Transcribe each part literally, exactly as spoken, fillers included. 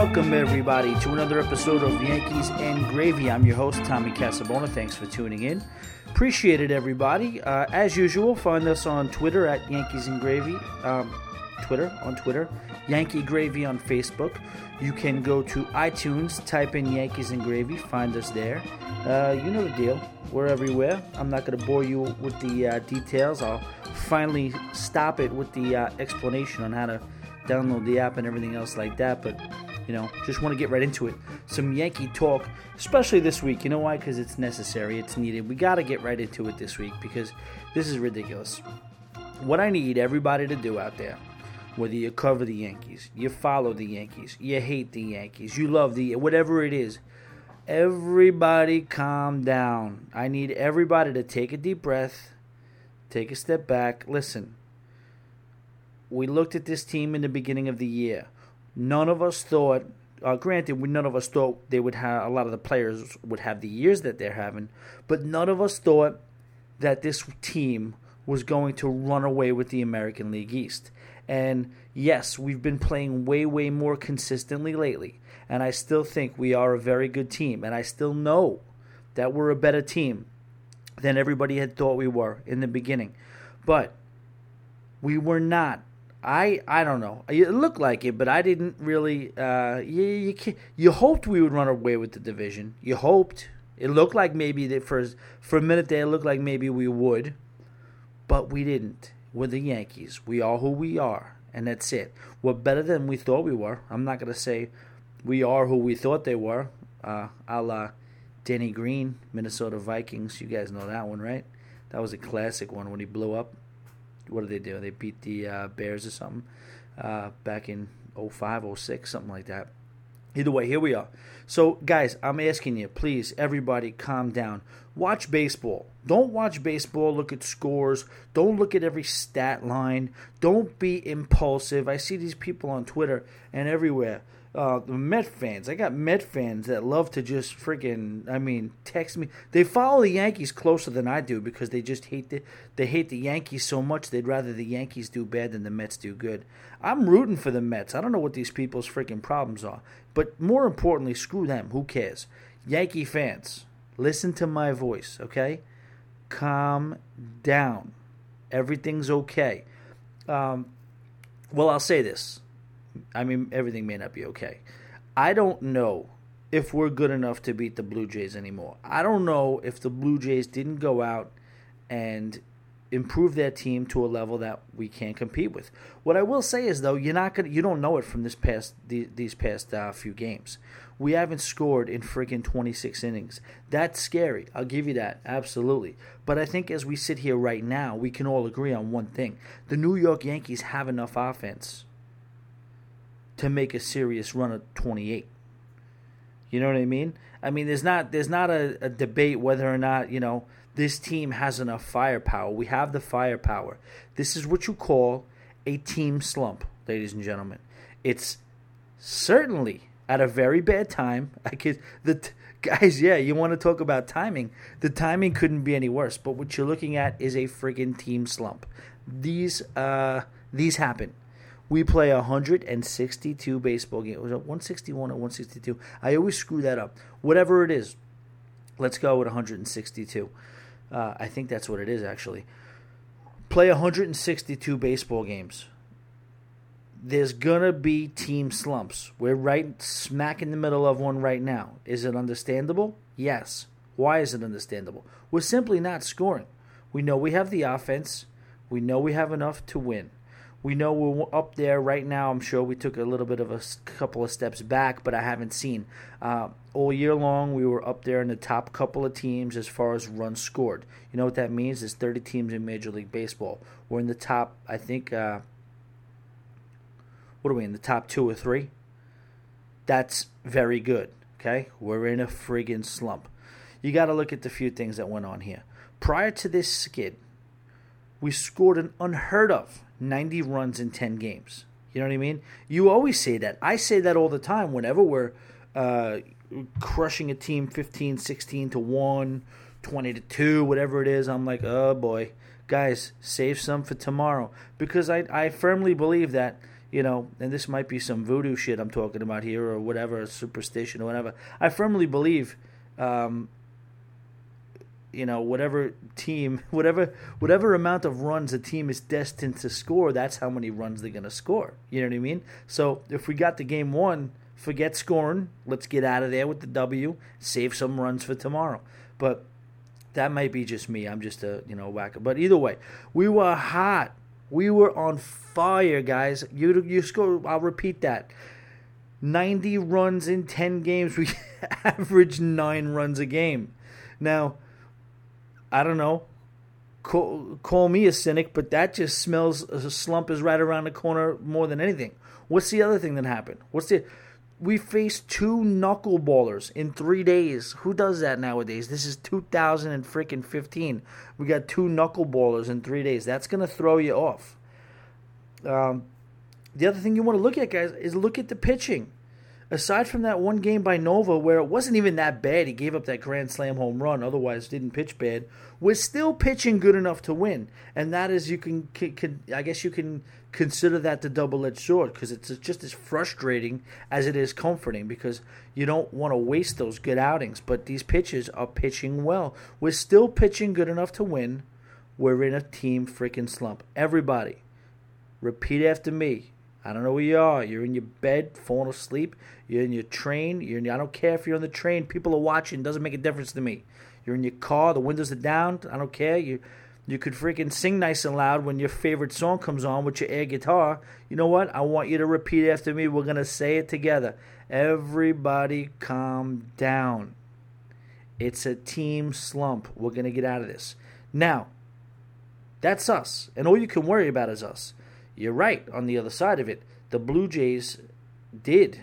Welcome, everybody, to another episode of Yankees and Gravy. I'm your host, Tommy Casabona. Thanks for tuning in. Appreciate it, everybody. Uh, as usual, find us on Twitter at Yankees and Gravy. Um, Twitter, on Twitter. Yankee Gravy on Facebook. You can go to iTunes, type in Yankees and Gravy, find us there. Uh, you know the deal. We're everywhere. I'm not going to bore you with the uh, details. I'll finally stop it with the uh, explanation on how to download the app and everything else like that. But, you know, just want to get right into it. Some Yankee talk, especially this week. You know why? Because it's necessary. It's needed. We got to get right into it this week because this is ridiculous. What I need everybody to do out there, whether you cover the Yankees, you follow the Yankees, you hate the Yankees, you love the, whatever it is, everybody calm down. I need everybody to take a deep breath, take a step back. Listen, we looked at this team in the beginning of the year. None of us thought, uh, granted, we, none of us thought they would have, a lot of the players would have the years that they're having, but none of us thought that this team was going to run away with the American League East. And yes, we've been playing way, way more consistently lately. And I still think we are a very good team. And I still know that we're a better team than everybody had thought we were in the beginning. But we were not. I I don't know. It looked like it, but I didn't really. Uh, you, you, you hoped we would run away with the division. You hoped. It looked like maybe that for, for a minute there, it looked like maybe we would. But we didn't. We're the Yankees. We are who we are, and that's it. We're better than we thought we were. I'm not going to say we are who we thought they were, uh, a la Denny Green, Minnesota Vikings. You guys know that one, right? That was a classic one when he blew up. What did they do? They beat the uh, Bears or something uh, back in oh five, oh six, something like that. Either way, here we are. So, guys, I'm asking you, please, everybody, calm down. Watch baseball. Don't watch baseball. Look at scores. Don't look at every stat line. Don't be impulsive. I see these people on Twitter and everywhere. Uh, the Met fans. I got Met fans that love to just freaking, I mean, text me. They follow the Yankees closer than I do because they just hate the they hate the Yankees so much they'd rather the Yankees do bad than the Mets do good. I'm rooting for the Mets. I don't know what these people's freaking problems are. But more importantly, screw them. Who cares? Yankee fans, listen to my voice, okay? Calm down. Everything's okay. Um, well, I'll say this. I mean, everything may not be okay. I don't know if we're good enough to beat the Blue Jays anymore. I don't know if the Blue Jays didn't go out and improve their team to a level that we can't compete with. What I will say is, though, you're not gonna, you don't know it from this past the, these past uh, few games. We haven't scored in freaking twenty-six innings. That's scary. I'll give you that, absolutely. But I think as we sit here right now, we can all agree on one thing: the New York Yankees have enough offense to make a serious run of twenty-eight. You know what I mean? I mean, there's not there's not a, a debate whether or not, you know, this team has enough firepower. We have the firepower. This is what you call a team slump, ladies and gentlemen. It's certainly at a very bad time. I could the t- guys, yeah, you want to talk about timing? The timing couldn't be any worse. But what you're looking at is a friggin' team slump. These uh these happen. We play one hundred sixty-two baseball games. Was it one sixty-one or one sixty-two? I always screw that up. Whatever it is, let's go with one hundred sixty-two. Uh, I think that's what it is, actually. Play one hundred sixty-two baseball games. There's going to be team slumps. We're right smack in the middle of one right now. Is it understandable? Yes. Why is it understandable? We're simply not scoring. We know we have the offense. We know we have enough to win. We know we're up there right now. I'm sure we took a little bit of a couple of steps back, but I haven't seen. Uh, all year long, we were up there in the top couple of teams as far as runs scored. You know what that means? There's thirty teams in Major League Baseball. We're in the top, I think, uh, what are we, in the top two or three? That's very good, okay? We're in a friggin' slump. You got to look at the few things that went on here. Prior to this skid, we scored an unheard of ninety runs in ten games. You know what I mean? You always say that. I say that all the time whenever we're uh, crushing a team fifteen, sixteen to one, twenty to two, whatever it is. I'm like, oh boy. Guys, save some for tomorrow. Because I, I firmly believe that, you know, and this might be some voodoo shit I'm talking about here or whatever, superstition or whatever. I firmly believe, um, you know, whatever team, whatever whatever amount of runs a team is destined to score, that's how many runs they're going to score. You know what I mean? So if we got the game won, forget scoring. Let's get out of there with the W. Save some runs for tomorrow. But that might be just me. I'm just a, you know, whacker. But either way, we were hot. We were on fire, guys. You you score. I'll repeat that. ninety runs in ten games. We averaged nine runs a game. Now, I don't know. Call, call me a cynic, but that just smells. A slump is right around the corner more than anything. What's the other thing that happened? What's the We faced two knuckleballers in three days. Who does that nowadays? This is two thousand fifteen. We got two knuckleballers in three days. That's going to throw you off. Um, the other thing you want to look at, guys, is look at the pitching. Aside from that one game by Nova where it wasn't even that bad, he gave up that grand slam home run, otherwise didn't pitch bad, we're still pitching good enough to win. And that is, you can, can I guess you can consider that the double-edged sword, because it's just as frustrating as it is comforting, because you don't want to waste those good outings. But these pitchers are pitching well. We're still pitching good enough to win. We're in a team freaking slump. Everybody, repeat after me. I don't know where you are. You're in your bed, falling asleep. You're in your train. You're in, I don't care if you're on the train. People are watching. It doesn't make a difference to me. You're in your car. The windows are down. I don't care. You you could freaking sing nice and loud when your favorite song comes on with your air guitar. You know what? I want you to repeat after me. We're going to say it together. Everybody calm down. It's a team slump. We're going to get out of this. Now, that's us. And all you can worry about is us. You're right on the other side of it. The Blue Jays did,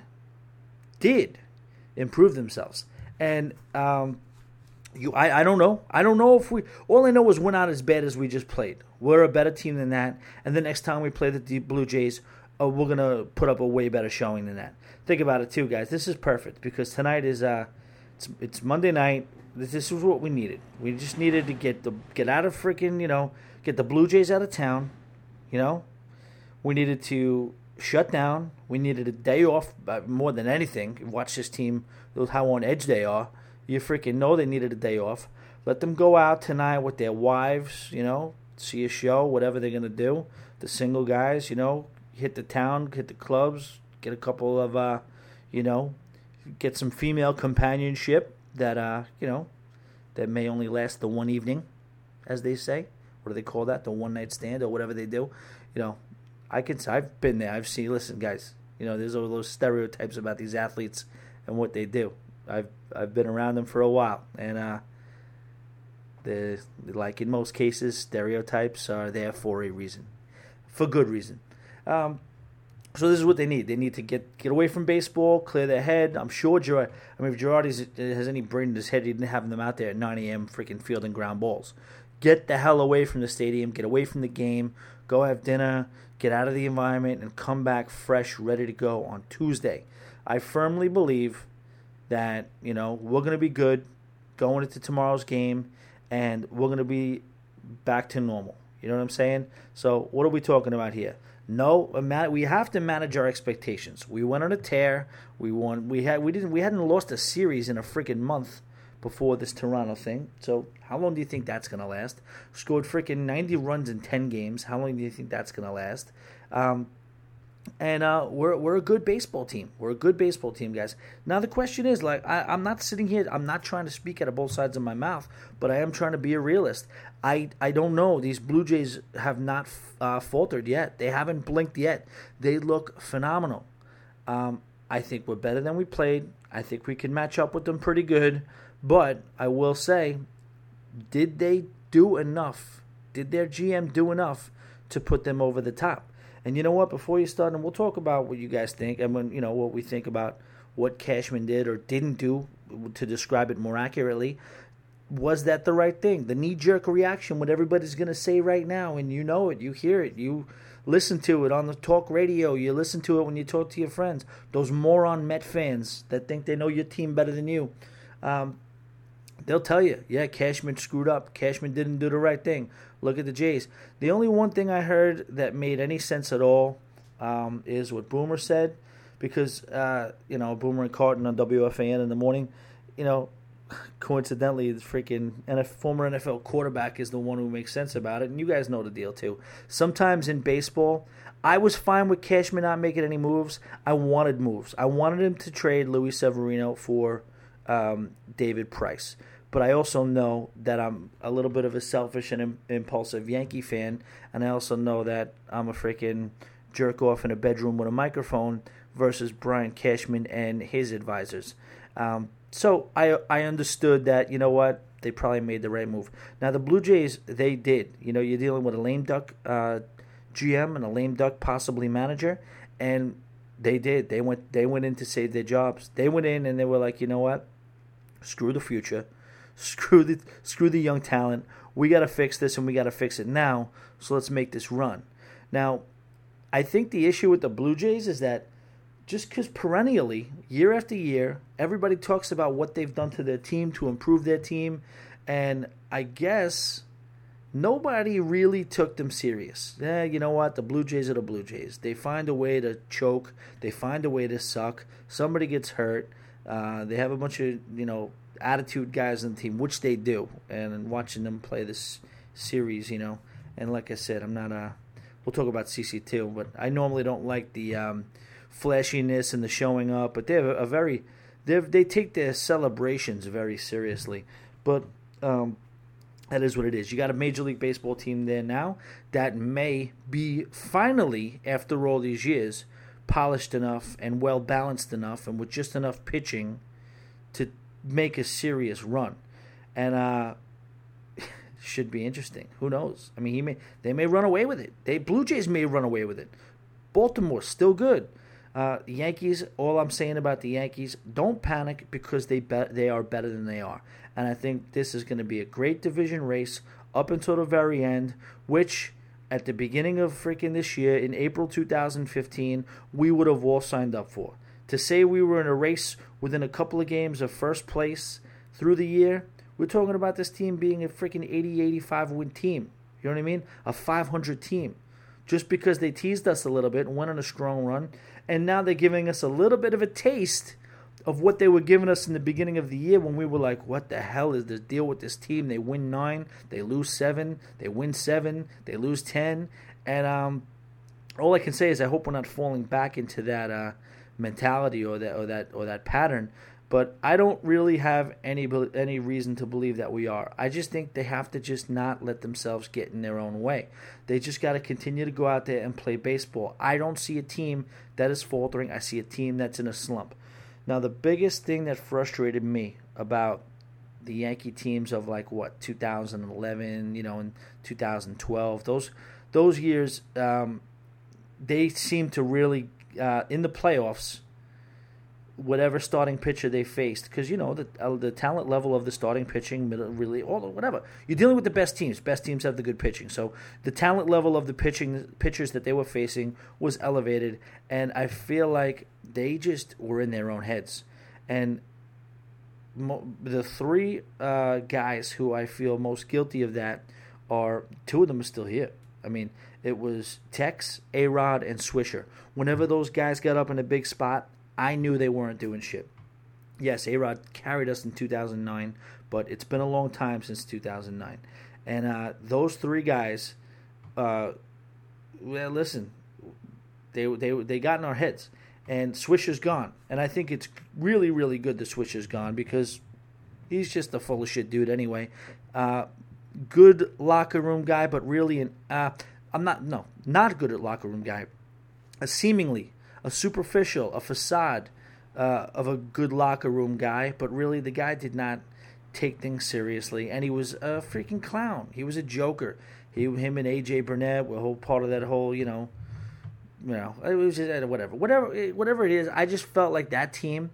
did improve themselves. And um, you, I, I don't know. I don't know if we, all I know is we're not as bad as we just played. We're a better team than that. And the next time we play the Blue Jays, uh, we're going to put up a way better showing than that. Think about it too, guys. This is perfect because tonight is, uh, it's, it's Monday night. This, this is what we needed. We just needed to get the get out of freaking, you know, get the Blue Jays out of town, you know. We needed to shut down. We needed a day off uh, more than anything. Watch this team, how on edge they are. You freaking know they needed a day off. Let them go out tonight with their wives, you know, see a show, whatever they're going to do. The single guys, you know, hit the town, hit the clubs, get a couple of, uh, you know, get some female companionship that, uh, you know, that may only last the one evening, as they say. What do they call that? The one-night stand or whatever they do. You know, I can. I've been there. I've seen. Listen, guys. You know, there's all those stereotypes about these athletes and what they do. I've I've been around them for a while, and uh, the like in most cases, stereotypes are there for a reason, for good reason. Um, so this is what they need. They need to get get away from baseball, clear their head. I'm sure Gerard. I mean, if Gerard has any brain in his head, he didn't have them out there at nine a.m. freaking fielding ground balls. Get the hell away from the stadium. Get away from the game. Go have dinner. Get out of the environment and come back fresh, ready to go on Tuesday. I firmly believe that, you know, we're going to be good going into tomorrow's game, and we're going to be back to normal. You know what I'm saying? So what are we talking about here? No, we have to manage our expectations. We went on a tear. We won. We had. We didn't. We hadn't lost a series in a freaking month before this Toronto thing. So how long do you think that's going to last? Scored freaking ninety runs in ten games. How long do you think that's going to last? Um, and uh, we're we're a good baseball team. We're a good baseball team, guys. Now the question is, like, I, I'm not sitting here. I'm not trying to speak out of both sides of my mouth, but I am trying to be a realist. I, I don't know. These Blue Jays have not uh, faltered yet. They haven't blinked yet. They look phenomenal. Um, I think we're better than we played. I think we can match up with them pretty good. But I will say, did they do enough? Did their G M do enough to put them over the top? And you know what? Before you start, and we'll talk about what you guys think, and when you know what we think about what Cashman did or didn't do to describe it more accurately. Was that the right thing? The knee-jerk reaction, what everybody's going to say right now, and you know it, you hear it, you listen to it on the talk radio, you listen to it when you talk to your friends. Those moron Met fans that think they know your team better than you. Um, They'll tell you, yeah, Cashman screwed up. Cashman didn't do the right thing. Look at the Jays. The only one thing I heard that made any sense at all um, is what Boomer said, because uh, you know Boomer and Carton on W F A N in the morning, you know, coincidentally, the freaking N F, former N F L quarterback is the one who makes sense about it, and you guys know the deal too. Sometimes in baseball, I was fine with Cashman not making any moves. I wanted moves. I wanted him to trade Luis Severino for um, David Price. But I also know that I'm a little bit of a selfish and im- impulsive Yankee fan, and I also know that I'm a freaking jerk off in a bedroom with a microphone versus Brian Cashman and his advisors. Um, so I I understood that, you know what, they probably made the right move. Now the Blue Jays, they did. You know, you're dealing with a lame duck uh, G M and a lame duck possibly manager, and they did. They went they went in to save their jobs. They went in and they were like, you know what, screw the future. Screw the screw the young talent. We got to fix this, and we got to fix it now. So let's make this run. Now, I think the issue with the Blue Jays is that just because perennially, year after year, everybody talks about what they've done to their team to improve their team, and I guess nobody really took them serious. Yeah, you know what? The Blue Jays are the Blue Jays. They find a way to choke. They find a way to suck. Somebody gets hurt. Uh, they have a bunch of, you know, attitude guys on the team, which they do, and watching them play this series, you know, and like I said, I'm not a, we'll talk about C C too, but I normally don't like the um, flashiness and the showing up, but they have a, a very, they they take their celebrations very seriously, but um, that is what it is. You got a Major League Baseball team there now that may be finally, after all these years, polished enough and well balanced enough and with just enough pitching to make a serious run, and uh, should be interesting. Who knows? I mean, he may they may run away with it. They Blue Jays may run away with it. Baltimore still good. Uh, Yankees. All I'm saying about the Yankees: don't panic because they bet they are better than they are, and I think this is going to be a great division race up until the very end, which at the beginning of freaking this year in April two thousand fifteen we would have all signed up for. To say we were in a race within a couple of games of first place through the year, we're talking about this team being a freaking eighty, eighty-five win team. You know what I mean? A five hundred team. Just because they teased us a little bit and went on a strong run, and now they're giving us a little bit of a taste of what they were giving us in the beginning of the year when we were like, what the hell is the deal with this team? They win nine, they lose seven, they win seven, they lose ten, and um, all I can say is I hope we're not falling back into that uh, mentality or that or that or that pattern, but I don't really have any any reason to believe that we are. I just think they have to just not let themselves get in their own way. They just got to continue to go out there and play baseball. I don't see a team that is faltering. I see a team that's in a slump. Now, the biggest thing that frustrated me about the Yankee teams of like what two thousand eleven, you know, and two thousand twelve, those those years, um, they seem to really Uh, in the playoffs, whatever starting pitcher they faced, because you know the uh, the talent level of the starting pitching, really, all whatever you're dealing with the best teams. Best teams have the good pitching, so the talent level of the pitching pitchers that they were facing was elevated, and I feel like they just were in their own heads. And mo- the three uh, guys who I feel most guilty of that are two of them are still here. I mean, it was Tex, A-Rod, and Swisher. Whenever those guys got up in a big spot, I knew they weren't doing shit. Yes, A-Rod carried us in two thousand nine, but it's been a long time since two thousand nine. And uh, those three guys, uh, well, listen, they they they got in our heads. And Swisher's gone. And I think it's really, really good that Swisher's gone because he's just a full of shit dude anyway. Uh, good locker room guy, but really an uh, I'm not no not good at locker room guy. A seemingly a superficial, a facade uh, of a good locker room guy, but really the guy did not take things seriously, and he was a freaking clown. He was a joker. He, him, and A J Burnett were a whole part of that whole, you know, you know, it was just, whatever, whatever, whatever it is. I just felt like that team.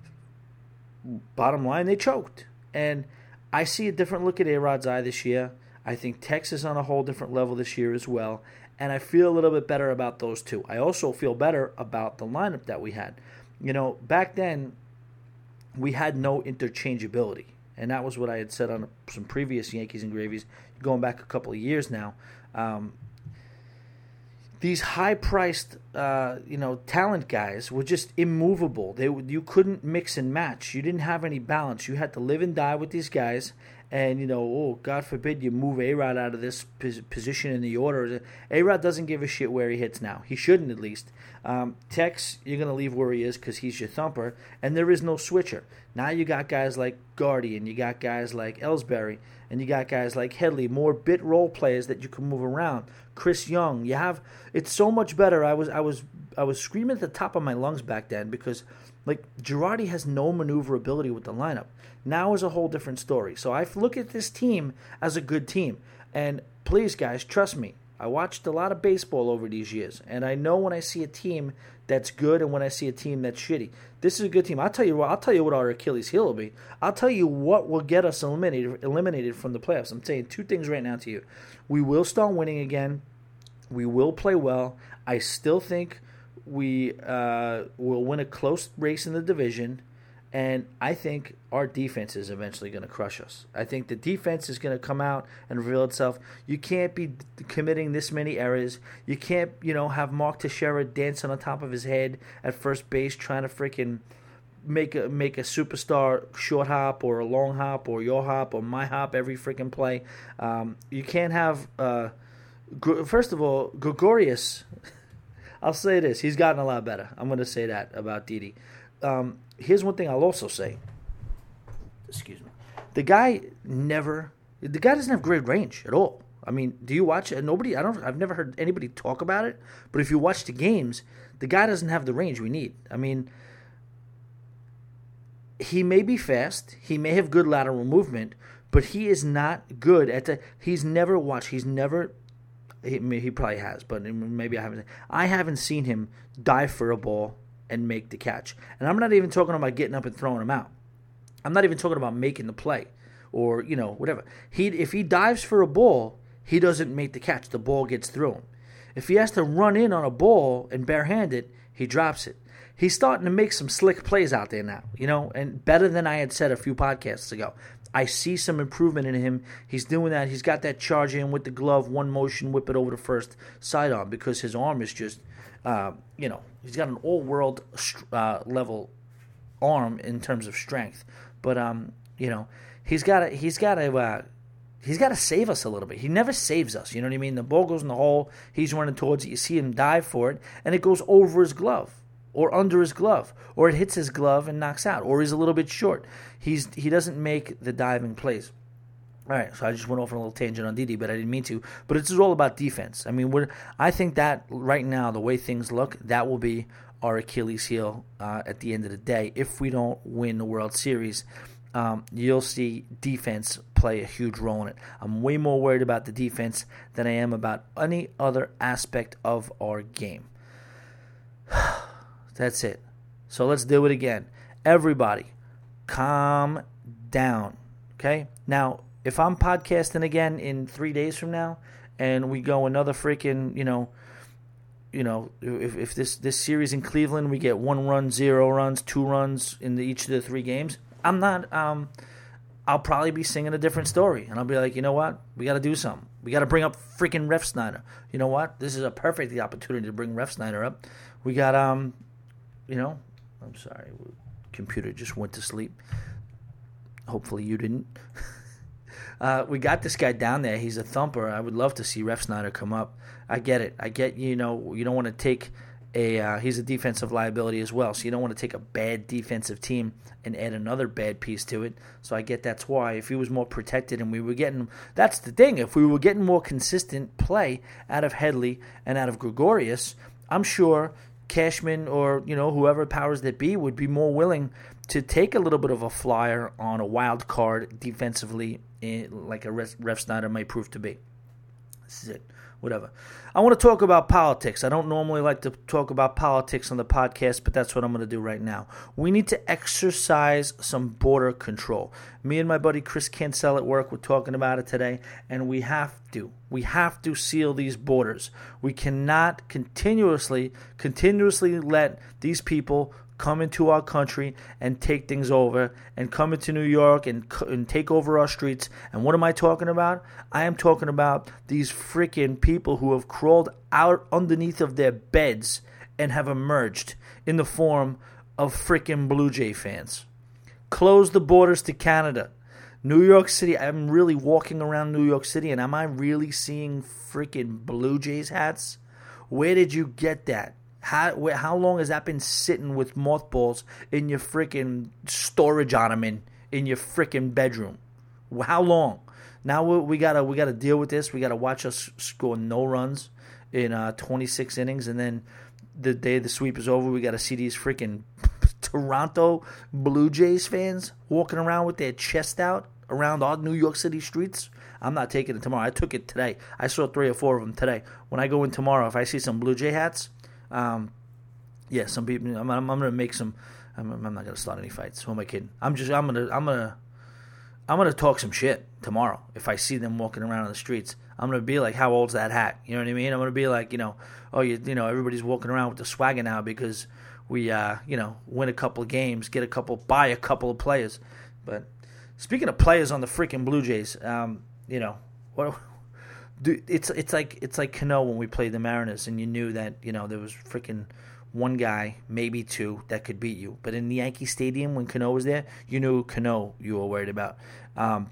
Bottom line, they choked, and I see a different look at A-Rod's eye this year. I think Tex is on a whole different level this year as well, and I feel a little bit better about those two. I also feel better about the lineup that we had. You know, back then, we had no interchangeability, and that was what I had said on some previous Yankees and Gravies, going back a couple of years now. Um, these high-priced, uh, you know, talent guys were just immovable. They you couldn't mix and match. You didn't have any balance. You had to live and die with these guys. And, you know, oh, God forbid you move A-Rod out of this position in the order. A-Rod doesn't give a shit where he hits now. He shouldn't, at least. Um, Tex, you're going to leave where he is because he's your thumper. And there is no switcher. Now you got guys like Gardy, and you got guys like Ellsbury, and you got guys like Headley, more bit role players that you can move around. Chris Young, you have it's so much better. I was I was I was screaming at the top of my lungs back then because like Girardi has no maneuverability with the lineup. Now is a whole different story. So I look at this team as a good team. And please, guys, trust me. I watched a lot of baseball over these years, and I know when I see a team that's good and when I see a team that's shitty. This is a good team. I'll tell you what. I'll tell you what our Achilles heel will be. I'll tell you what will get us eliminated eliminated from the playoffs. I'm saying two things right now to you. We will start winning again. We will play well. I still think we uh, will win a close race in the division. And I think our defense is eventually going to crush us. I think the defense is going to come out and reveal itself. You can't be committing this many errors. You can't, you know, have Mark Teixeira dancing on top of his head at first base trying to freaking make a make a superstar short hop or a long hop or your hop or my hop every freaking play. Um, you can't have, uh, first of all, Gregorius, I'll say this, he's gotten a lot better. I'm going to say that about Didi. Um, here's one thing I'll also say. Excuse me. The guy never. The guy doesn't have great range at all. I mean, do you watch it? Nobody. I don't. I've never heard anybody talk about it. But if you watch the games, the guy doesn't have the range we need. I mean, he may be fast. He may have good lateral movement, but he is not good at the. He's never watched. He's never. He, he probably has, but maybe I haven't. I haven't seen him dive for a ball and make the catch. And I'm not even talking about getting up and throwing him out. I'm not even talking about making the play or, you know, whatever. He If he dives for a ball, he doesn't make the catch. The ball gets through him. If he has to run in on a ball and barehand it, he drops it. He's starting to make some slick plays out there now, you know, and better than I had said a few podcasts ago. I see some improvement in him. He's doing that. He's got that charge in with the glove, one motion, whip it over the first sidearm because his arm is just, uh, you know, he's got an all-world uh, level arm in terms of strength. But um, you know, he's got to he's got to uh, he's got to save us a little bit. He never saves us. You know what I mean? The ball goes in the hole. He's running towards it. You see him dive for it, and it goes over his glove or under his glove, or it hits his glove and knocks out, or he's a little bit short. He's he doesn't make the diving plays. All right, so I just went off on a little tangent on Didi, but I didn't mean to. But it's all about defense. I mean, we're, I think that right now, the way things look, that will be our Achilles heel uh, at the end of the day. If we don't win the World Series, um, you'll see defense play a huge role in it. I'm way more worried about the defense than I am about any other aspect of our game. That's it. So let's do it again. Everybody, calm down, okay? Now, if I'm podcasting again in three days from now, and we go another freaking, you know, you know, if if this, this series in Cleveland we get one run, zero runs, two runs in the, each of the three games, I'm not. Um, I'll probably be singing a different story, and I'll be like, you know what, we got to do something. We got to bring up freaking Refsnyder. You know what? This is a perfect opportunity to bring Refsnyder up. We got um, you know, I'm sorry, computer just went to sleep. Hopefully you didn't. Uh, we got this guy down there. He's a thumper. I would love to see Refsnyder come up. I get it. I get, you know, you don't want to take a uh, – he's a defensive liability as well, so you don't want to take a bad defensive team and add another bad piece to it. So I get that's why. If he was more protected and we were getting – that's the thing. If we were getting more consistent play out of Headley and out of Gregorius, I'm sure Cashman or, you know, whoever powers that be would be more willing to take a little bit of a flyer on a wild card defensively like a Refsnyder might prove to be. This is it. Whatever. I want to talk about politics. I don't normally like to talk about politics on the podcast, but that's what I'm going to do right now. We need to exercise some border control. Me and my buddy Chris Cancel at work were talking about it today, and we have to. We have to seal these borders. We cannot continuously, continuously let these people come into our country and take things over and come into New York and, and take over our streets. And what am I talking about? I am talking about these freaking people who have crawled out underneath of their beds and have emerged in the form of freaking Blue Jay fans. Close the borders to Canada. New York City, I'm really walking around New York City, and am I really seeing freaking Blue Jays hats? Where did you get that? How where, how long has that been sitting with mothballs in your freaking storage ottoman in your freaking bedroom? How long? Now we, we gotta we gotta deal with this. We gotta watch us score no runs in uh, twenty-six innings, and then the day the sweep is over, we gotta see these freaking Toronto Blue Jays fans walking around with their chest out around our New York City streets. I'm not taking it tomorrow. I took it today. I saw three or four of them today. When I go in tomorrow, if I see some Blue Jay hats, um, yeah, some people. I'm, I'm, I'm gonna make some. I'm, I'm not gonna start any fights. Who am I kidding? I'm just. I'm gonna. I'm gonna. I'm gonna talk some shit tomorrow if I see them walking around on the streets. I'm gonna be like, "How old's that hat?" You know what I mean? I'm gonna be like, you know, oh, you, you know, everybody's walking around with the swagger now because we, uh, you know, win a couple of games, get a couple, buy a couple of players. But speaking of players on the freaking Blue Jays, um, you know, what? Dude, it's it's like it's like Cano when we played the Mariners, and you knew that, you know, there was freaking one guy, maybe two, that could beat you. But in the Yankee Stadium when Cano was there, you knew Cano you were worried about. Um,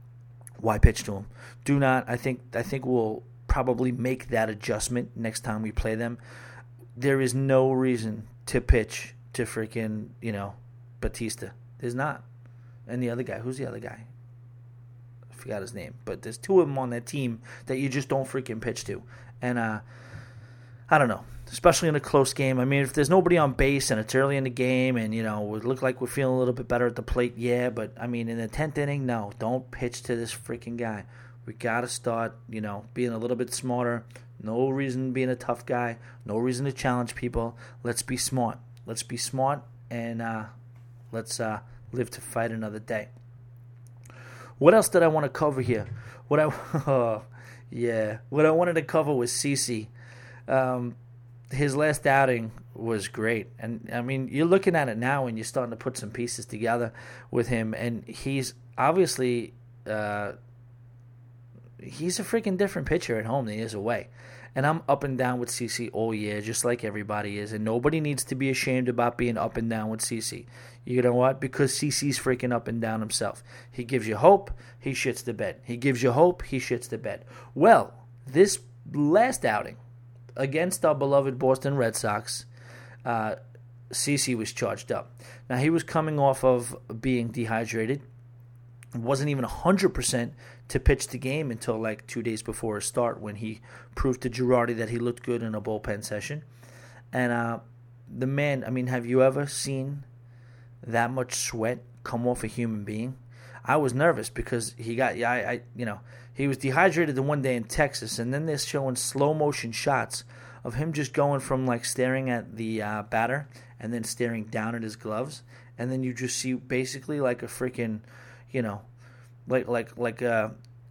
why pitch to him? Do not. I think I think we'll probably make that adjustment next time we play them. There is no reason to pitch to freaking, you know, Batista. There's not. And the other guy, who's the other guy? I forgot his name, but there's two of them on that team that you just don't freaking pitch to. And uh, I don't know, especially in a close game. I mean, if there's nobody on base and it's early in the game and, you know, it look like we're feeling a little bit better at the plate, yeah, but I mean, in the tenth inning, no, don't pitch to this freaking guy. We got to start, you know, being a little bit smarter. No reason being a tough guy. No reason to challenge people. Let's be smart. Let's be smart and uh, let's uh, live to fight another day. What else did I want to cover here? What I oh, yeah, what I wanted to cover was CeCe. Um, his last outing was great, and I mean, you're looking at it now, and you're starting to put some pieces together with him, and he's obviously uh, he's a freaking different pitcher at home than he is away. And I'm up and down with CeCe all year, just like everybody is. And nobody needs to be ashamed about being up and down with CeCe. You know what? Because CeCe's freaking up and down himself. He gives you hope, he shits the bed. He gives you hope, he shits the bed. Well, this last outing against our beloved Boston Red Sox, uh, CeCe was charged up. Now, he was coming off of being dehydrated. Wasn't even one hundred percent to pitch the game until like two days before his start when he proved to Girardi that he looked good in a bullpen session. And uh, the man, I mean, have you ever seen that much sweat come off a human being? I was nervous because he got, yeah, I, I, you know, he was dehydrated the one day in Texas, and then they're showing slow motion shots of him just going from like staring at the uh, batter and then staring down at his gloves, and then you just see basically like a freaking, you know, like like like a,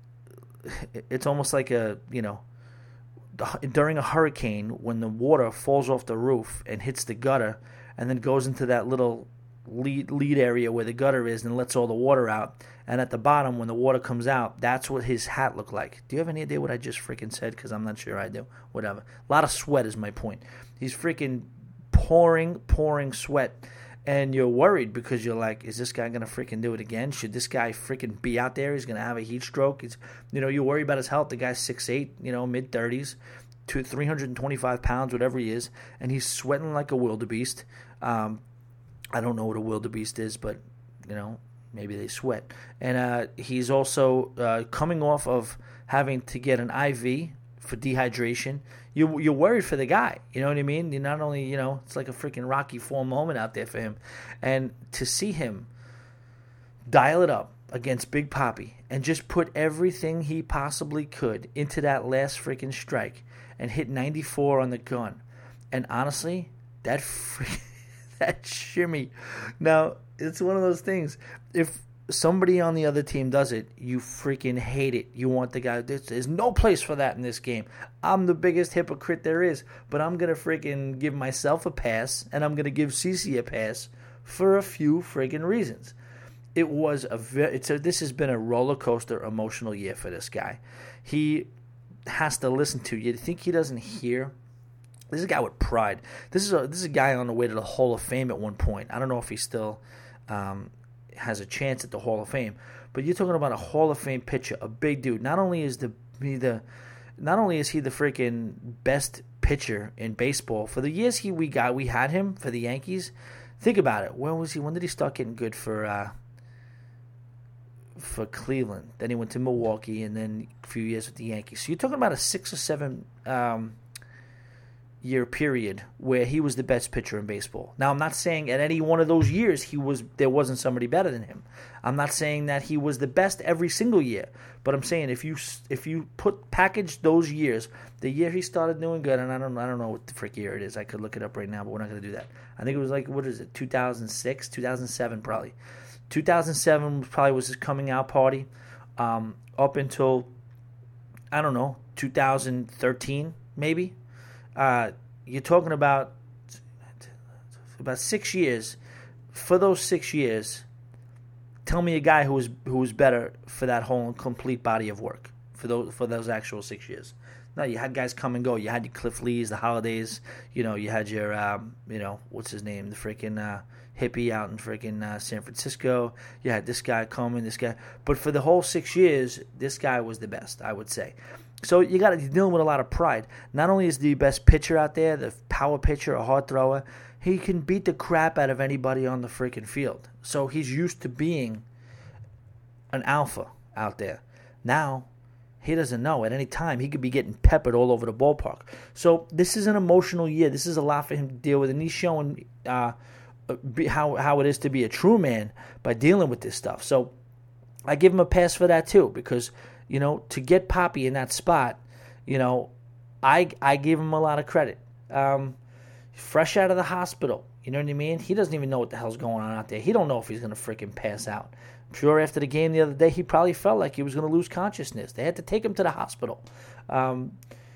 it's almost like a, you know, during a hurricane when the water falls off the roof and hits the gutter and then goes into that little lead lead area where the gutter is and lets all the water out. And at the bottom, when the water comes out, that's what his hat looked like. Do you have any idea what I just freaking said? Because I'm not sure I do. Whatever. A lot of sweat is my point. He's freaking pouring, pouring sweat. And you're worried because you're like, is this guy going to freaking do it again? Should this guy freaking be out there? He's going to have a heat stroke. It's, you know, you worry about his health. The guy's six eight, you know, mid-thirties, to three hundred twenty-five pounds, whatever he is. And he's sweating like a wildebeest. Um, I don't know what a wildebeest is, but, you know, maybe they sweat. And uh, he's also uh, coming off of having to get an I V for dehydration. You, you're worried for the guy. You know what I mean? You not only, you know, it's like a freaking Rocky four moment out there for him. And to see him dial it up against Big Papi and just put everything he possibly could into that last freaking strike and hit ninety-four on the gun. And honestly, that freaking, that shimmy. Now, it's one of those things. If somebody on the other team does it, you freaking hate it. You want the guy. There's, there's no place for that in this game. I'm the biggest hypocrite there is, but I'm going to freaking give myself a pass, and I'm going to give CeCe a pass for a few freaking reasons. It was a very, it's a, this has been a roller coaster emotional year for this guy. He has to listen to, you think he doesn't hear? This is a guy with pride. This is a, this is a guy on the way to the Hall of Fame at one point. I don't know if he still um, has a chance at the Hall of Fame, but you're talking about a Hall of Fame pitcher, a big dude. Not only is the he the not only is he the freaking best pitcher in baseball for the years he we got we had him for the Yankees. Think about it. When was he? When did he start getting good for uh, for Cleveland? Then he went to Milwaukee, and then a few years with the Yankees. So you're talking about a six or seven. Um, year period where he was the best pitcher in baseball. Now, I'm not saying at any one of those years he was there wasn't somebody better than him. I'm not saying that he was the best every single year, but I'm saying if you if you put package those years, the year he started doing good, and I don't I don't know what the frick year it is. I could look it up right now, but we're not going to do that. I think it was like, what is it, two thousand six, two thousand seven probably. two thousand seven probably was his coming out party, um, up until, I don't know, two thousand thirteen maybe. Uh, you're talking about about six years. For those six years, tell me a guy who was who was better for that whole complete body of work for those for those actual six years. No, you had guys come and go. You had your Cliff Lees, the Holidays. You know, you had your um, you know, what's his name, the freaking uh, hippie out in freaking uh, San Francisco. You had this guy coming, this guy. But for the whole six years, this guy was the best, I would say. So you got to be dealing with a lot of pride. Not only is he the best pitcher out there, the power pitcher, a hard thrower, he can beat the crap out of anybody on the freaking field. So he's used to being an alpha out there. Now, he doesn't know. At any time, he could be getting peppered all over the ballpark. So this is an emotional year. This is a lot for him to deal with, and he's showing uh, how how it is to be a true man by dealing with this stuff. So I give him a pass for that too, because, you know, to get Papi in that spot, you know, I I give him a lot of credit. Um, fresh out of the hospital, you know what I mean? He doesn't even know what the hell's going on out there. He don't know if he's going to freaking pass out. I'm sure after the game the other day, he probably felt like he was going to lose consciousness. They had to take him to the hospital. Um,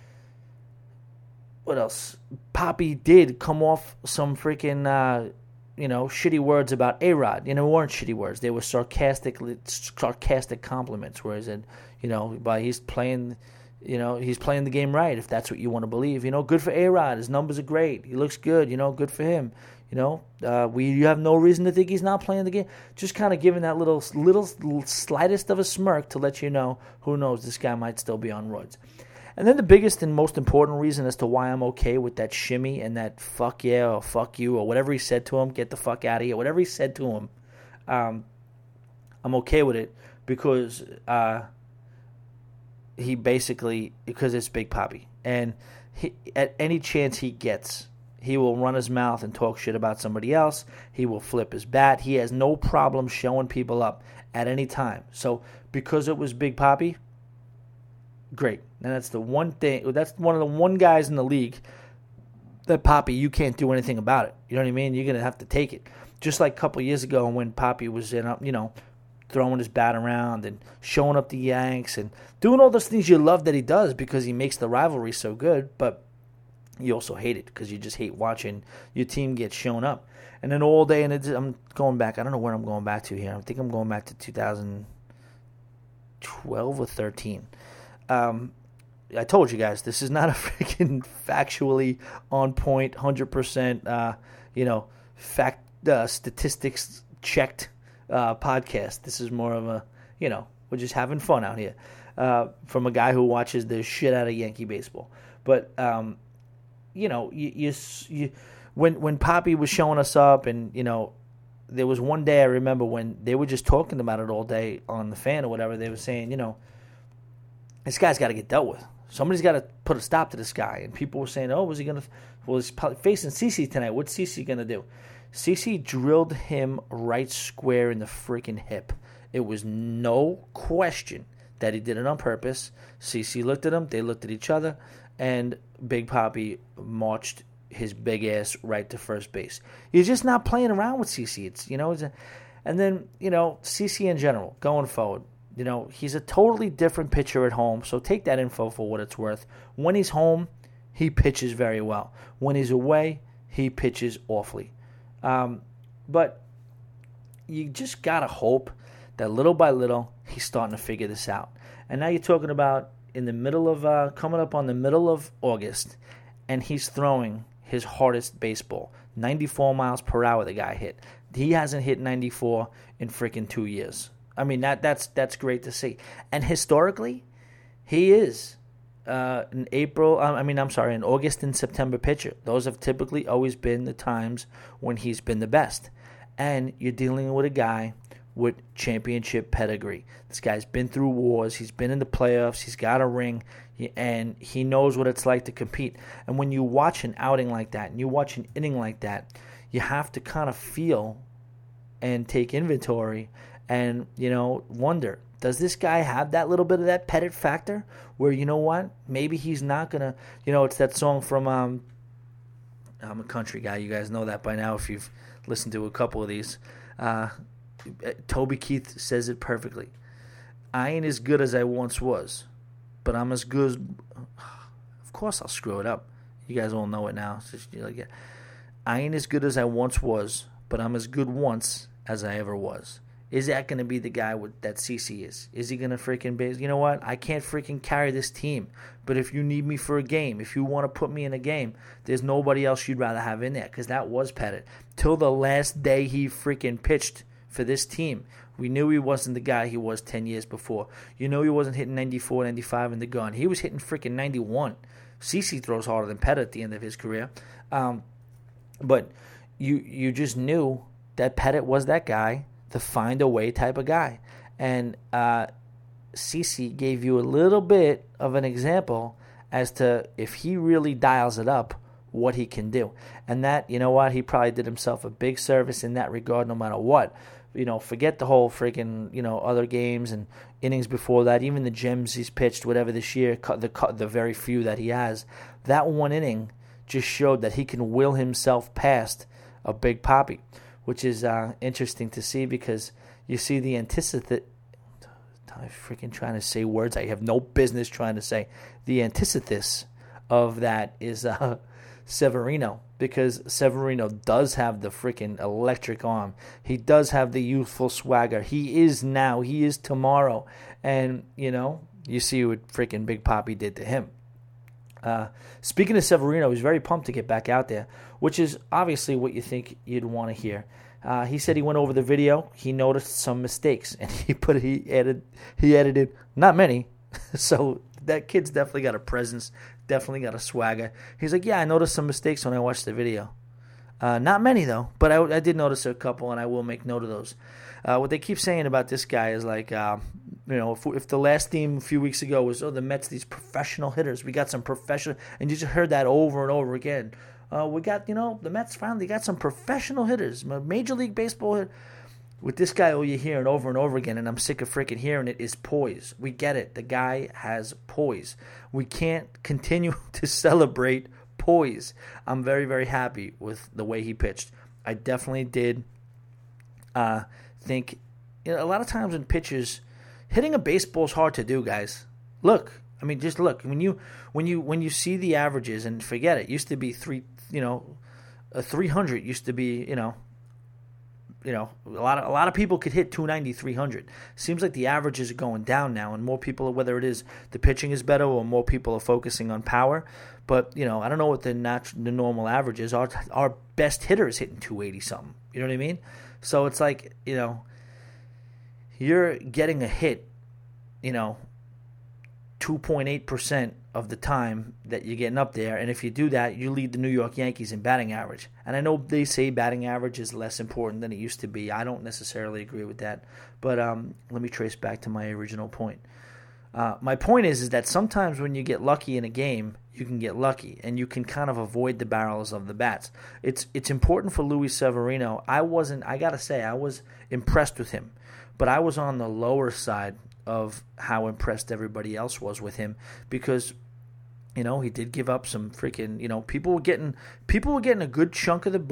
what else? Papi did come off some freaking, uh, you know, shitty words about A-Rod. You know, they weren't shitty words. They were sarcastic, sarcastic compliments, where he said, you know, by he's playing, you know, he's playing the game right, if that's what you want to believe. You know, good for A-Rod. His numbers are great. He looks good. You know, good for him. You know, uh, we you have no reason to think he's not playing the game. Just kind of giving that little, little, little slightest of a smirk to let you know, who knows, this guy might still be on roids. And then the biggest and most important reason as to why I'm okay with that shimmy and that fuck yeah or fuck you or whatever he said to him, get the fuck out of here, whatever he said to him, um, I'm okay with it because uh, he basically, because it's Big Papi. And he, at any chance he gets, he will run his mouth and talk shit about somebody else. He will flip his bat. He has no problem showing people up at any time. So because it was Big Papi, great. And that's the one thing, that's one of the one guys in the league that Papi, you can't do anything about it. You know what I mean? You're going to have to take it. Just like a couple of years ago when Papi was in, you know, throwing his bat around and showing up the Yanks and doing all those things you love that he does because he makes the rivalry so good, but you also hate it because you just hate watching your team get shown up. And then all day, and it's, I'm going back, I don't know where I'm going back to here. I think I'm going back to two thousand twelve or thirteen. Um, I told you guys, this is not a freaking factually on point, one hundred percent, uh, you know, fact, uh, statistics checked uh, podcast. This is more of a, you know, we're just having fun out here uh, from a guy who watches the shit out of Yankee baseball. But, um, you know, you, you, you when when Papi was showing us up, and, you know, there was one day I remember when they were just talking about it all day on the fan or whatever. They were saying, you know, this guy's got to get dealt with. Somebody's got to put a stop to this guy. And people were saying, oh, was he going to – well, he's facing CeCe tonight. What's CeCe going to do? CeCe drilled him right square in the freaking hip. It was no question that he did it on purpose. CeCe looked at him. They looked at each other. And Big Papi marched his big ass right to first base. He's just not playing around with CeCe. It's, you know, it's a, And then, you know, CeCe in general, going forward. You know, he's a totally different pitcher at home, so take that info for what it's worth. When he's home, he pitches very well. When he's away, he pitches awfully. Um, but you just got to hope that little by little, he's starting to figure this out. And now you're talking about in the middle of, uh, coming up on the middle of August, and he's throwing his hardest baseball. ninety-four miles per hour the guy hit. He hasn't hit ninety-four in freaking two years. I mean, that that's that's great to see. And historically, he is uh, an April, I mean, I'm sorry, an August and September pitcher. Those have typically always been the times when he's been the best. And you're dealing with a guy with championship pedigree. This guy's been through wars. He's been in the playoffs. He's got a ring. And he knows what it's like to compete. And when you watch an outing like that and you watch an inning like that, you have to kind of feel and take inventory and, you know, wonder, does this guy have that little bit of that Pettit factor where, you know what, maybe he's not going to, you know, it's that song from, um, I'm a country guy. You guys know that by now if you've listened to a couple of these. Uh, Toby Keith says it perfectly. I ain't as good as I once was, but I'm as good as, of course I'll screw it up. You guys all know it now. It's just, you're like, yeah. I ain't as good as I once was, but I'm as good once as I ever was. Is that going to be the guy with, that CeCe is? Is he going to freaking base? You know what? I can't freaking carry this team. But if you need me for a game, if you want to put me in a game, there's nobody else you'd rather have in there because that was Pettit. Till the last day he freaking pitched for this team. We knew he wasn't the guy he was ten years before. You know he wasn't hitting ninety-four, ninety-five in the gun. He was hitting freaking ninety-one. CeCe throws harder than Pettit at the end of his career. Um, but you you just knew that Pettit was that guy, the find-a-way type of guy. And uh, CeCe gave you a little bit of an example as to if he really dials it up, what he can do. And that, you know what, he probably did himself a big service in that regard no matter what. You know, forget the whole freaking, you know, other games and innings before that, even the gems he's pitched, whatever this year, the the very few that he has. That one inning just showed that he can will himself past a Big Papi, which is uh, interesting to see because you see the antithesis. I'm freaking trying to say words I have no business trying to say. The antithesis of that is uh, Severino, because Severino does have the freaking electric arm. He does have the youthful swagger. He is now. He is tomorrow. And, you know, you see what freaking Big Papi did to him. Uh, speaking of Severino, he's very pumped to get back out there, which is obviously what you think you'd want to hear. Uh, he said he went over the video. He noticed some mistakes, and he put he added he edited not many. So that kid's definitely got a presence, definitely got a swagger. He's like, yeah, I noticed some mistakes when I watched the video. Uh, not many though, but I, I did notice a couple, and I will make note of those. Uh, what they keep saying about this guy is like, uh, you know, if, if the last theme a few weeks ago was, oh, the Mets, these professional hitters, we got some professional, and you just heard that over and over again. Uh, we got, you know, the Mets finally got some professional hitters, Major League Baseball hitter. With this guy, all you're hearing over and over again, and I'm sick of freaking hearing it, is poise. We get it. The guy has poise. We can't continue to celebrate poise. I'm very, very happy with the way he pitched. I definitely did uh, think, you know, a lot of times when pitchers, hitting a baseball is hard to do, guys. Look, I mean, just look. When you when you when you see the averages, and forget it, used to be three, you know, a three hundred used to be, you know. You know, a lot of a lot of people could hit two ninety, three hundred. Seems like the averages are going down now, and more people, whether it is the pitching is better or more people are focusing on power. But, you know, I don't know what the nat- the normal average is. Our, our best hitter is hitting two eighty something. You know what I mean? So it's like, you know, you're getting a hit, you know, two point eight percent of the time that you're getting up there. And if you do that, you lead the New York Yankees in batting average. And I know they say batting average is less important than it used to be. I don't necessarily agree with that. But um, let me trace back to my original point. Uh, my point is, is that sometimes when you get lucky in a game, you can get lucky, and you can kind of avoid the barrels of the bats. It's it's important for Luis Severino. I wasn't, I got to say, I was impressed with him. But I was on the lower side of how impressed everybody else was with him because, you know, he did give up some freaking, you know, people were getting people were getting a good chunk of the ball.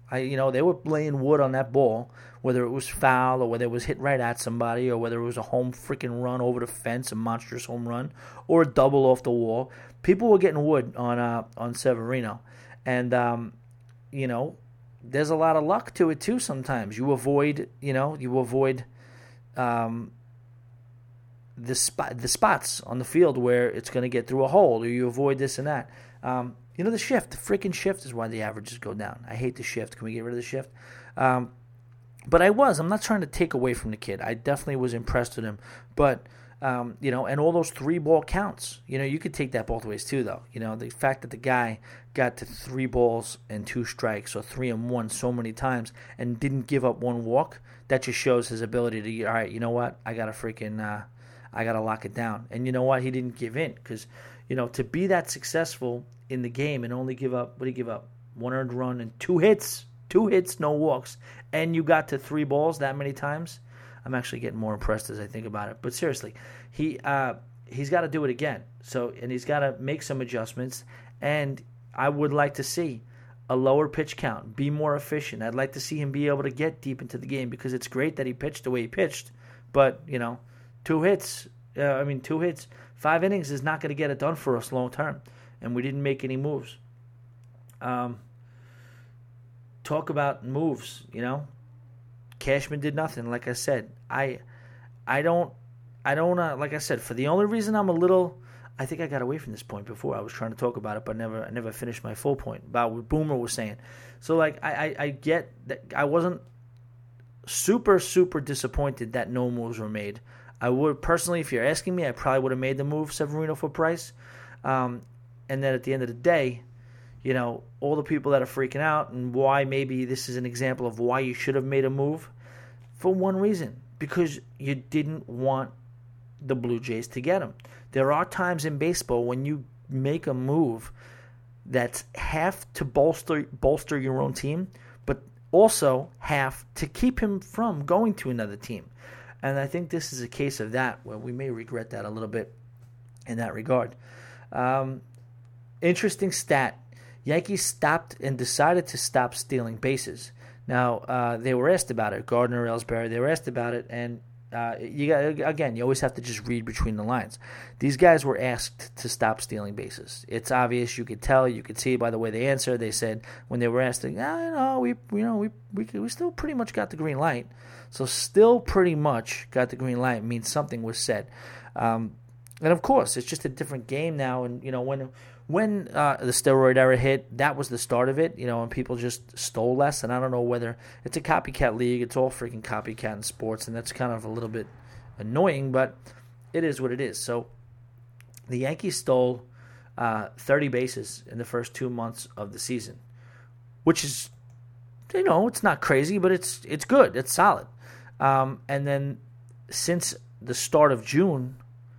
I, you know, they were laying wood on that ball, whether it was foul or whether it was hit right at somebody or whether it was a home freaking run over the fence, a monstrous home run, or a double off the wall. People were getting wood on uh, on Severino. And, um, you know, there's a lot of luck to it too sometimes. You avoid, you know, you avoid um, the, spot, the spots on the field where it's going to get through a hole, or you avoid this and that. Um You know, the shift, the freaking shift is why the averages go down. I hate the shift. Can we get rid of the shift? Um, but I was. I'm not trying to take away from the kid. I definitely was impressed with him. But, um, you know, and all those three-ball counts. You know, you could take that both ways too, though. You know, the fact that the guy got to three balls and two strikes or three and one so many times and didn't give up one walk, that just shows his ability to, all right, you know what? I got to freaking, uh, I got to lock it down. And you know what? He didn't give in because, you know, to be that successful in the game and only give up, what did he give up? One earned run and two hits. Two hits, no walks. And you got to three balls that many times. I'm actually getting more impressed as I think about it. But seriously, he uh, he's got to do it again. So, and he's got to make some adjustments. And I would like to see a lower pitch count, be more efficient. I'd like to see him be able to get deep into the game because it's great that he pitched the way he pitched. But, you know, two hits, uh, I mean, two hits, five innings is not going to get it done for us long term. And we didn't make any moves. Um, talk about moves, you know. Cashman did nothing. Like I said, I, I don't, I don't. Uh, like I said, for the only reason I'm a little, I think I got away from this point before. I was trying to talk about it, but never, I never finished my full point about what Boomer was saying. So, like, I, I, I get that I wasn't super, super disappointed that no moves were made. I would personally, if you're asking me, I probably would have made the move Severino for Price. Um, And then at the end of the day, you know, all the people that are freaking out and why maybe this is an example of why you should have made a move for one reason. Because you didn't want the Blue Jays to get him. There are times in baseball when you make a move that's half to bolster bolster your own team, but also half to keep him from going to another team. And I think this is a case of that, where we may regret that a little bit in that regard. Um... Interesting stat. Yankees stopped and decided to stop stealing bases. Now, uh, they were asked about it. Gardner, Ellsbury, they were asked about it. And uh, you got, again, you always have to just read between the lines. These guys were asked to stop stealing bases. It's obvious. You could tell. You could see by the way they answered. They said when they were asked, ah, you know, we, you know, we, we, we still pretty much got the green light. So still pretty much got the green light means something was said. Um, and, of course, it's just a different game now. And, you know, when when uh, the steroid era hit, that was the start of it, you know, and people just stole less. And I don't know whether it's a copycat league. It's all freaking copycat in sports, and that's kind of a little bit annoying, but it is what it is. So the Yankees stole uh, thirty bases in the first two months of the season, which is, you know, it's not crazy, but it's it's good. It's solid. Um, and then since the start of June,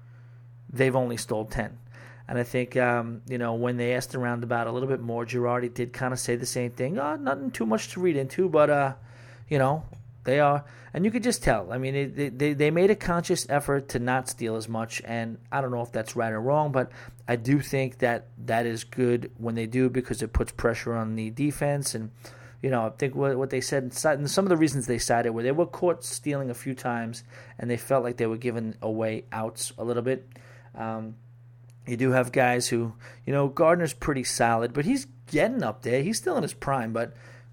they've only stole ten. And I think, um, you know, when they asked around about it a little bit more, Girardi did kind of say the same thing. Oh, nothing too much to read into, but, uh, you know, they are. And you could just tell. I mean, they, they, they made a conscious effort to not steal as much. And I don't know if that's right or wrong, but I do think that that is good when they do because it puts pressure on the defense. And, you know, I think what, what they said, and some of the reasons they cited were they were caught stealing a few times and they felt like they were giving away outs a little bit. Um You do have guys who, you know, Gardner's pretty solid, but he's getting up there. He's still in his prime, but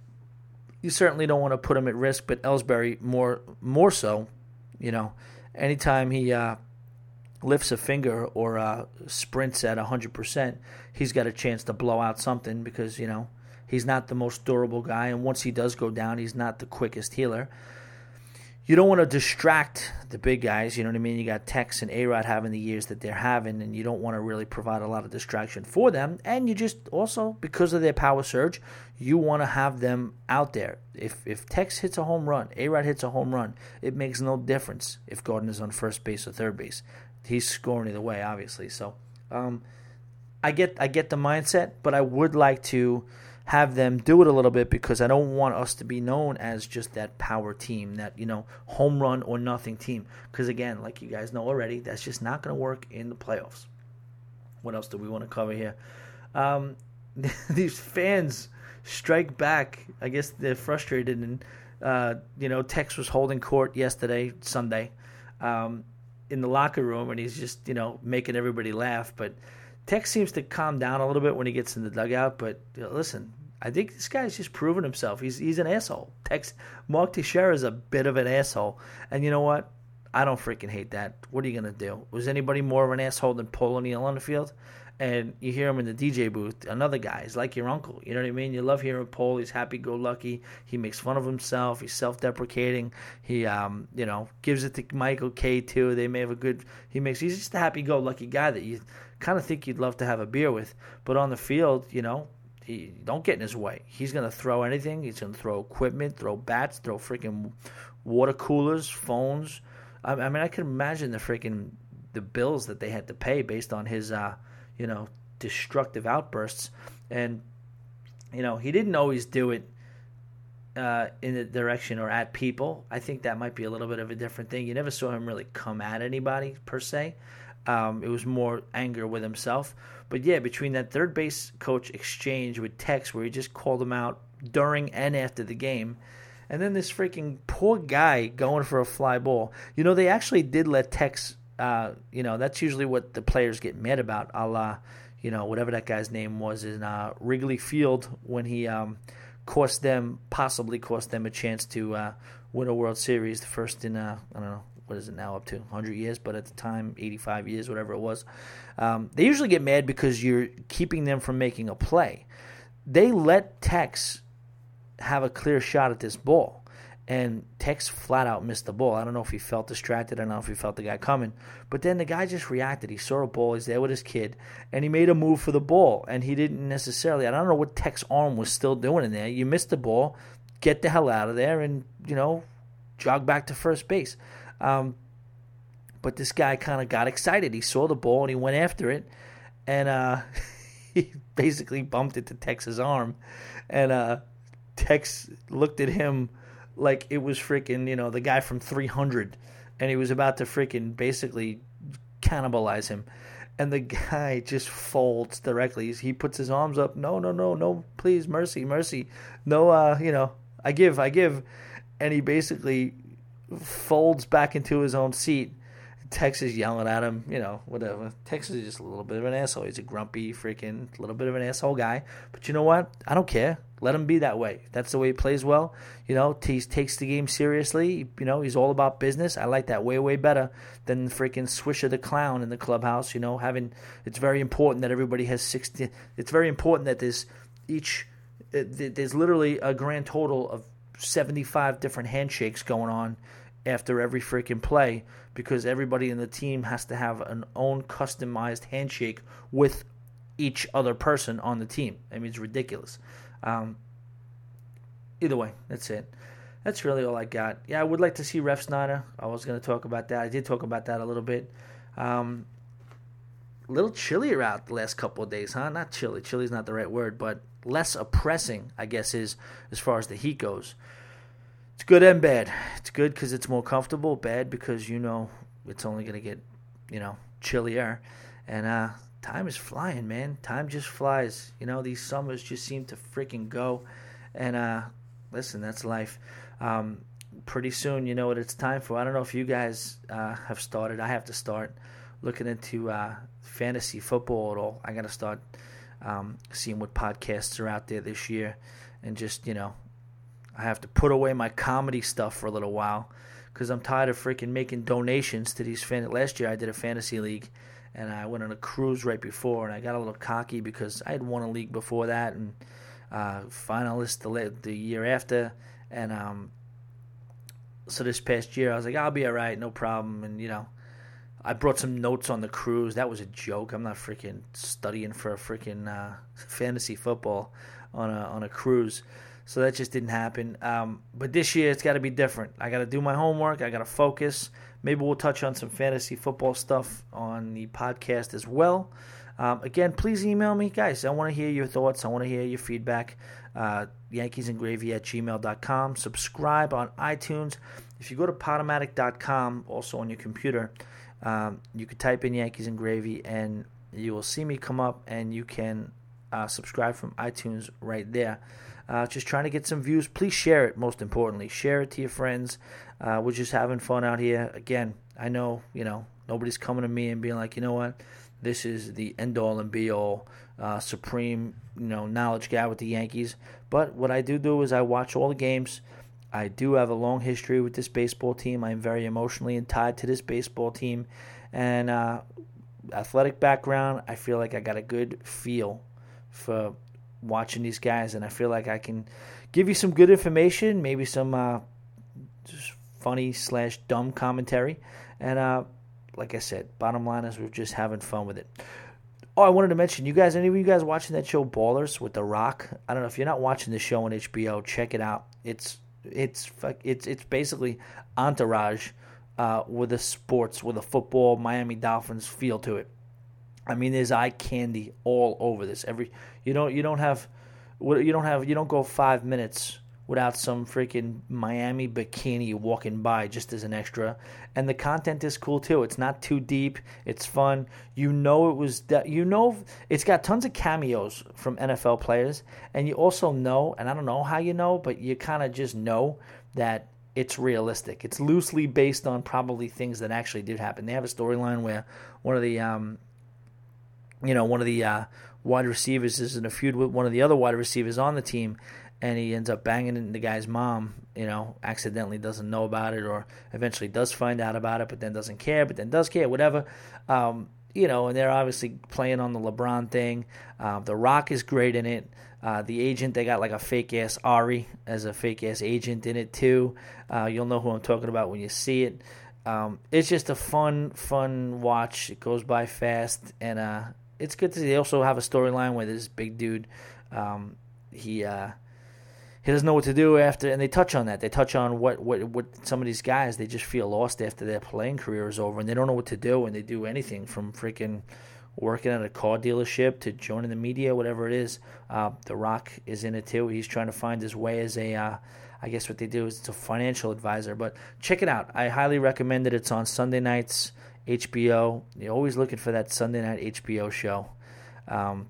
you certainly don't want to put him at risk. But Ellsbury more more so, you know, anytime he uh, lifts a finger or uh, sprints at one hundred percent, he's got a chance to blow out something because, you know, he's not the most durable guy. And once he does go down, he's not the quickest healer. You don't want to distract the big guys, you know what I mean? You got Tex and A-Rod having the years that they're having, and you don't want to really provide a lot of distraction for them. And you just also, because of their power surge, you want to have them out there. If if Tex hits a home run, A-Rod hits a home run, it makes no difference if Gardner's on first base or third base. He's scoring either way, obviously. So um, I get I get the mindset, but I would like to have them do it a little bit because I don't want us to be known as just that power team, that, you know, home run or nothing team. Because, again, like you guys know already, that's just not going to work in the playoffs. What else do we want to cover here? Um, these fans strike back. I guess they're frustrated, and uh, you know, Tex was holding court yesterday, Sunday, um, in the locker room, and he's just, you know, making everybody laugh. But Tex seems to calm down a little bit when he gets in the dugout. But you know, listen, I think this guy's just proven himself. He's he's an asshole. Tex Mark Teixeira is a bit of an asshole, and you know what? I don't freaking hate that. What are you gonna do? Was anybody more of an asshole than Paul O'Neill on the field? And you hear him in the D J booth, another guy. He's like your uncle. You know what I mean? You love hearing Paul. He's happy-go-lucky. He makes fun of himself. He's self-deprecating. He, um, you know, gives it to Michael Kay, too. They may have a good – he makes – he's just a happy-go-lucky guy that you kind of think you'd love to have a beer with. But on the field, you know, he, don't get in his way. He's going to throw anything. He's going to throw equipment, throw bats, throw freaking water coolers, phones. I, I mean, I can imagine the freaking – the bills that they had to pay based on his uh, – you know, destructive outbursts. And, you know, he didn't always do it uh, in the direction or at people. I think that might be a little bit of a different thing. You never saw him really come at anybody, per se. Um, it was more anger with himself. But, yeah, between that third base coach exchange with Tex, where he just called him out during and after the game, and then this freaking poor guy going for a fly ball. You know, they actually did let Tex... Uh, you know, that's usually what the players get mad about, a la, you know, whatever that guy's name was in uh, Wrigley Field when he um, cost them, possibly cost them a chance to uh, win a World Series, the first in, uh, I don't know, what is it now, up to one hundred years, but at the time, eighty-five years, whatever it was. Um, they usually get mad because you're keeping them from making a play. They let Tex have a clear shot at this ball. And Tex flat out missed the ball. I don't know if he felt distracted. I don't know if he felt the guy coming. But then the guy just reacted. He saw a ball. He's there with his kid. And he made a move for the ball. And he didn't necessarily – I don't know what Tex's arm was still doing in there. You missed the ball. Get the hell out of there and, you know, jog back to first base. Um, but this guy kind of got excited. He saw the ball and he went after it. And uh, he basically bumped into Tex's arm. And uh, Tex looked at him – like it was freaking, you know, the guy from three hundred, and he was about to freaking basically cannibalize him. And the guy just folds directly. He puts his arms up. No, no, no, no, please, mercy, mercy. No, uh, you know, I give, I give. And he basically folds back into his own seat. Tex is yelling at him, you know, whatever. Tex is just a little bit of an asshole. He's a grumpy, freaking, little bit of an asshole guy. But you know what? I don't care. Let him be that way. That's the way he plays well. You know, he takes the game seriously. You know, he's all about business. I like that way, way better than freaking Swisher the Clown in the clubhouse. You know, having, it's very important that everybody has sixty. It's very important that there's each, there's literally a grand total of seventy-five different handshakes going on after every freaking play, because everybody in the team has to have an own customized handshake with each other person on the team. I mean, it's ridiculous. Um, either way, that's it. That's really all I got. Yeah, I would like to see Ref Snyder. I was going to talk about that. I did talk about that a little bit. Um, a little chillier out the last couple of days, huh? Not chilly. Chilly's not the right word, but less oppressing, I guess, is as far as the heat goes. It's good and bad. It's good because it's more comfortable. Bad because, you know, it's only going to get, you know, chillier. And uh, time is flying, man. Time just flies. You know, these summers just seem to freaking go. And uh, listen, that's life. Um, pretty soon, you know what it's time for. I don't know if you guys uh, have started. I have to start looking into uh, fantasy football at all. I got to start um, seeing what podcasts are out there this year and just, you know, I have to put away my comedy stuff for a little while because I'm tired of freaking making donations to these fan. Last year I did a fantasy league, and I went on a cruise right before, and I got a little cocky because I had won a league before that and uh, finalist the, the year after. And um, so this past year I was like, I'll be all right, no problem. And, you know, I brought some notes on the cruise. That was a joke. I'm not freaking studying for a freaking uh, fantasy football on a on a cruise. So that just didn't happen. Um, but this year, it's got to be different. I got to do my homework. I got to focus. Maybe we'll touch on some fantasy football stuff on the podcast as well. Um, again, please email me. Guys, I want to hear your thoughts. I want to hear your feedback. Uh, Yankees and Gravy at gmail dot com. Subscribe on iTunes. If you go to Podomatic dot com, also on your computer, um, you can type in Yankees and Gravy, and you will see me come up, and you can uh, subscribe from iTunes right there. Uh, just trying to get some views. Please share it, most importantly. Share it to your friends. Uh, we're just having fun out here. Again, I know, you know, nobody's coming to me and being like, you know what, this is the end-all and be-all, uh, supreme, you know, knowledge guy with the Yankees. But what I do do is I watch all the games. I do have a long history with this baseball team. I'm very emotionally tied to this baseball team. And uh, athletic background, I feel like I got a good feel for watching these guys. And I feel like I can give you some good information, maybe some uh, just funny slash dumb commentary. And uh, like I said, bottom line is we're just having fun with it. Oh, I wanted to mention, you guys, any of you guys watching that show Ballers with The Rock? I don't know, if you're not watching the show on H B O, check it out. It's it's it's it's basically Entourage uh, with a sports, with a football Miami Dolphins feel to it. I mean, there's eye candy all over this. Every you don't you don't have you don't have you don't go five minutes without some freaking Miami bikini walking by just as an extra. And the content is cool too. It's not too deep. It's fun. You know it was you know it's got tons of cameos from N F L players, and you also know, and I don't know how you know, but you kind of just know that it's realistic. It's loosely based on probably things that actually did happen. They have a storyline where one of the um you know, one of the uh, wide receivers is in a feud with one of the other wide receivers on the team, and he ends up banging into the guy's mom, you know, accidentally doesn't know about it, or eventually does find out about it, but then doesn't care, but then does care, whatever. Um, you know, and they're obviously playing on the LeBron thing. Uh, the Rock is great in it. Uh, the agent, they got like a fake-ass Ari as a fake-ass agent in it, too. Uh, you'll know who I'm talking about when you see it. Um, it's just a fun, fun watch. It goes by fast, and uh, it's good to see. They also have a storyline where this big dude, um, he... Uh, He doesn't know what to do after, and they touch on that. They touch on what, what, what some of these guys, they just feel lost after their playing career is over, and they don't know what to do, and they do anything from freaking working at a car dealership to joining the media, whatever it is. Uh, The Rock is in it too. He's trying to find his way as a, uh, I guess what they do is it's a financial advisor. But check it out. I highly recommend it. It's on Sunday nights, H B O. You're always looking for that Sunday night H B O show. Um,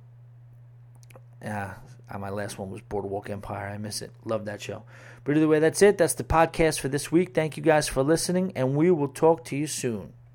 yeah. Uh, my last one was Boardwalk Empire. I miss it. Love that show. But either way, that's it. That's the podcast for this week. Thank you guys for listening, and we will talk to you soon.